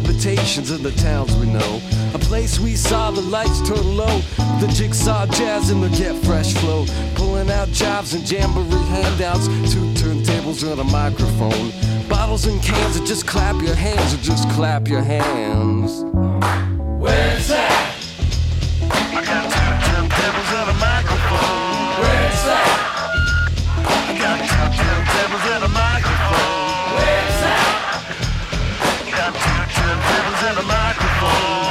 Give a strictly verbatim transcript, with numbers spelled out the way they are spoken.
invitations in the towns we know. A place we saw the lights turn low, the jigsaw jazz and the get fresh flow. Pulling out jobs and jamboree handouts, two turntables and a microphone. Bottles and cans, and just clap your hands, or just clap your hands. Where's that? I got two turntables and a microphone. Where's that? I got two turntables and a microphone. Where's that? I got two turntables and a microphone.